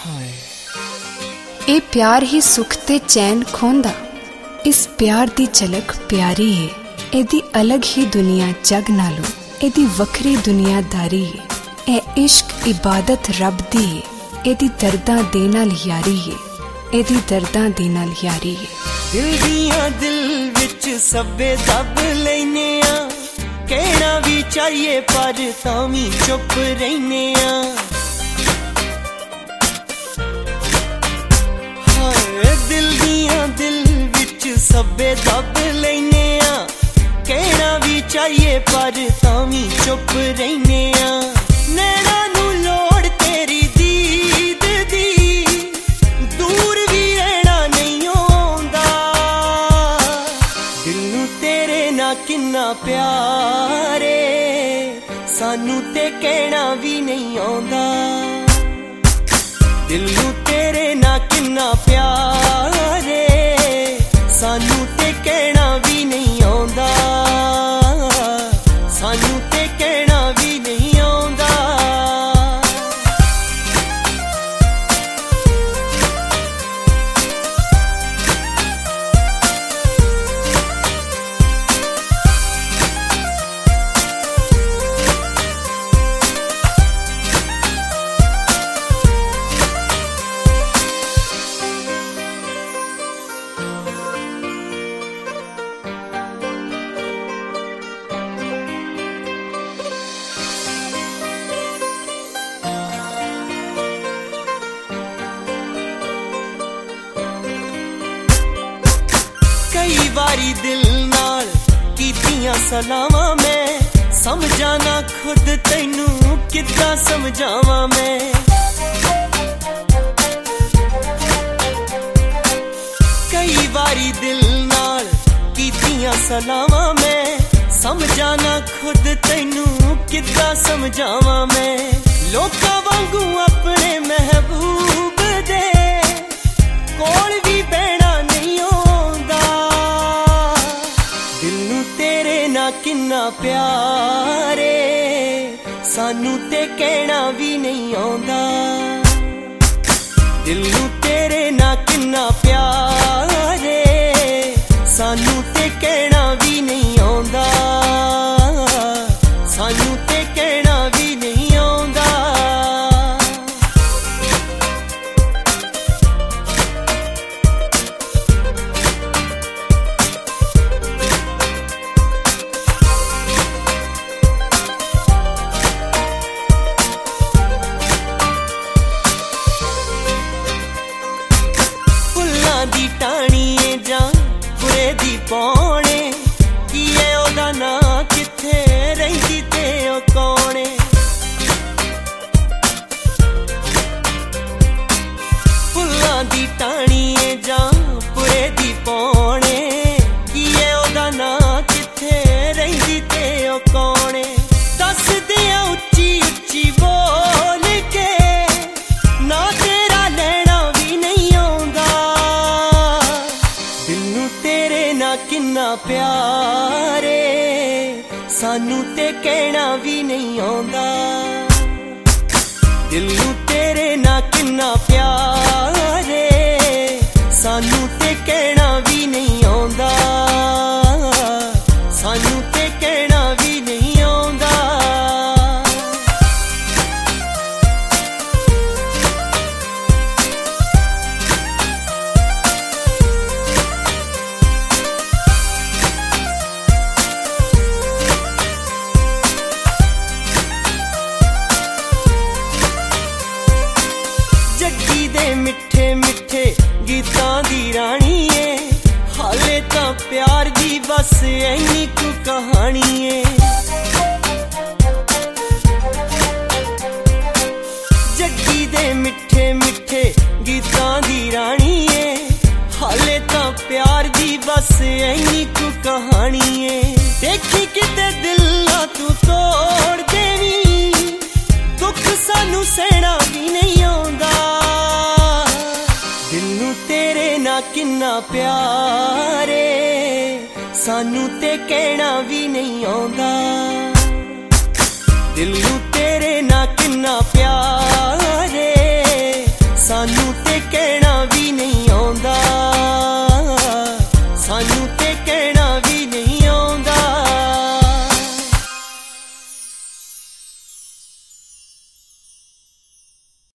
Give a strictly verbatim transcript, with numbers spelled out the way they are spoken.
ਇਹ ਪਿਆਰ ਹੀ ਸੁੱਖ ਤੇ ਚੈਨ ਖੋਂਦਾ। ਇਸ ਪਿਆਰ ਦੀ ਝਲਕ ਪਿਆਰੀ ਏ, ਇਹਦੀ ਅਲੱਗ ਹੀ ਦੁਨੀਆ ਜਗ ਨਾਲੋਂ, ਇਹਦੀ ਵੱਖਰੀ ਦੁਨੀਆਦਾਰੀ ਏ। ਇਹ ਇਸ਼ਕ ਇਬਾਦਤ ਰੱਬ ਦੀ ਏ, ਇਹਦੀ ਦਰਦਾਂ ਦੇ ਨਾਲ ਯਾਰੀ ਏ, ਇਹਦੀ ਦਰਦਾਂ ਦੇ ਨਾਲ ਯਾਰੀ ਏ। ਦਿਲ ਦੀਆਂ ਦਿਲ ਵਿੱਚ ਸਭੇ ਦੱਬ ਲੈਨੇ ਆ, ਕਹਿਣਾ ਵੀ ਚਾਹੀਏ ਪਰ ਤਾਂ ਵੀ ਚੁੱਪ ਰਹਿਨੇ ਆ। ਦਿਲ ਦੀਆਂ ਦਿਲ ਵਿੱਚ ਸਭੇ ਦੱਬ ਲੈਨੇ ਆ, ਕਹਿਣਾ ਵੀ ਚਾਹੀਏ ਪਰ ਤਾਂ ਵੀ ਚੁੱਪ ਰਹਿਨੇ ਆ। ਨੈਣਾ ਨੂੰ ਲੋੜ ਤੇਰੀ ਦੀਦ ਦੀ, ਦੂਰ ਵੀ ਰਹਿਣਾ ਨਹੀਂ ਆਉਂਦਾ। ਦਿਲ ਨੂੰ ਤੇਰੇ ਨਾਲ ਕਿੰਨਾ ਪਿਆਰ ਏ, ਸਾਨੂੰ ਤੇ ਕਹਿਣਾ ਵੀ ਨਹੀਂ ਆਉਂਦਾ। ਦਿਲ ਨੂੰ ਤੇਰੇ ਨਾਲ ਕਿੰਨਾ ਪਿਆਰ ਏ, ਸਾਨੂੰ ਤੇ ਕਹਿਣਾ ਵੀ ਨਹੀਂ ਆਉਂਦਾ, ਸਾਨੂੰ ਤੇ ਕਹਿਣਾ ਵੀ ਨਹੀਂ ਆਉਂਦਾ। ਕਈ ਵਾਰੀ ਦਿਲ ਨਾਲ ਕੀਤੀਆਂ ਸਲਾਵਾਂ ਮੈਂ, ਸਮਝਾਂ ਨਾ ਖੁਦ ਤੈਨੂੰ ਕਿੱਦਾਂ ਸਮਝਾਵਾਂ ਮੈਂ। ਕਈ ਵਾਰੀ ਦਿਲ ਨਾਲ ਕੀਤੀਆਂ ਸਲਾਵਾਂ ਮੈਂ, ਸਮਝਾਂ ਨਾ ਖੁਦ ਤੈਨੂੰ ਕਿੱਦਾਂ ਸਮਝਾਵਾਂ ਮੈਂ। ਲੋਕਾਂ ਵਾਂਗੂ ਆਪਣੇ ਮਹਿਬੂਬ ਦੇ ਕੋਲ ਵੀ ਬਹਿਣਾ ਨਹੀਂ ਆਉਂਦਾ। ਦਿਲ ਨੂੰ ਤੇਰੇ ਨਾਲ ਕਿੰਨਾ ਪਿਆਰ ਏ, ਸਾਨੂੰ ਤੇ ਕਹਿਣਾ ਵੀ ਨਹੀਂ ਆਉਂਦਾ। ਦਿਲ ਨੂੰ ਤੇਰੇ ਨਾਲ ਕਿੰਨਾ ਪਿਆਰ ਏ, ਸਾਨੂੰ ਤੇ ਕਹਿਣਾ ਵੀ ਨਹੀਂ ਆਉਂਦਾ, ਸਾਨੂੰ ਤੇ ਕਹਿਣਾ ਵੀ ਨਹੀਂ ਆਉਂਦਾ। ਦੀ ਟਾਣੀਏ ਜਾਂ ਬੁਰੇ ਦੀ ਪੌਣੇ, ਕੀ ਏ ਉਹਦਾ ਨਾਂ, ਕਿੱਥੇ ਰਹਿੰਦੀ ਤੇ ਉਹ ਕੌਣ ਏ। ਫੁੱਲਾਂ ਦੀ ਟਾਣੀਏ ਜਾਂ ਬੁਰੇ ਦੀ ਪੌਣੇ, ਕੀ ਏ ਉਹਦਾ ਨਾਂ, ਕਿੱਥੇ ਰਹਿੰਦੀ ਤੇ ਉਹ ਕੌਣ ਏ। ਦੱਸਦੇ ਆ ਉੱਚੀ ਉੱਚੀ ਬੋਲ ਕੇ, ਨਾ ਤੇਰਾ ਲੈਣਾ ਵੀ ਨਹੀਂ ਆਉਂਦਾ। ਤੇਰੇ ਨਾਲ ਕਿੰਨਾ ਪਿਆਰ ਏ, ਸਾਨੂੰ ਤੇ ਕਹਿਣਾ ਵੀ ਨਹੀਂ ਆਉਂਦਾ। ਦਿਲ ਨੂੰ ਤੇਰੇ ਨਾਲ ਕਿੰਨਾ ਪਿਆਰ ਏ, ਸਾਨੂੰ ਤੇ ਕਹਿਣਾ ਵੀ ਨਹੀਂ ਆਉਂਦਾ, ਸਾਨੂੰ ਤੇ ਕਹਿਣਾ ਵੀ ਨਹੀਂ ਆਉਂਦਾ। ਜੱਗੀ ਦੇ ਮਿੱਠੇ ਮਿੱਠੇ ਗੀਤਾਂ ਦੀ ਰਾਣੀ ਏ, ਹਾਲੇ ਤਾਂ ਪਿਆਰ ਦੀ ਬਸ ਐਨੀ ਕੁ ਕਹਾਣੀ ਏ। ਜੱਗੀ ਦੇ ਮਿੱਠੇ ਮਿੱਠੇ ਗੀਤਾਂ ਦੀ ਰਾਣੀ ਏ, ਹਾਲੇ ਤਾਂ ਪਿਆਰ ਦੀ ਬਸ ਐਨੀ ਕੁ ਕਹਾਣੀ ਏ। ਦੇਖੀ ਕਿਤੇ ਦਿਲ ਨਾ ਤੂੰ ਤੋੜ ਦੇਵੀਂ, ਦੁੱਖ ਸਾਨੂੰ ਸਹਿਣਾ ਵੀ ਨਹੀਂ ਆਉਂਦਾ। ਦਿਲ ਨੂੰ ਤੇਰੇ ਨਾਲ ਕਿੰਨਾ ਪਿਆਰ ਏ, ਸਾਨੂੰ ਤੇ ਕਹਿਣਾ ਵੀ ਨਹੀਂ ਆਉਂਦਾ। ਦਿਲ ਨੂੰ ਤੇਰੇ ਨਾਲ ਕਿੰਨਾ ਪਿਆਰ ਏ, ਸਾਨੂੰ कहना भी नहीं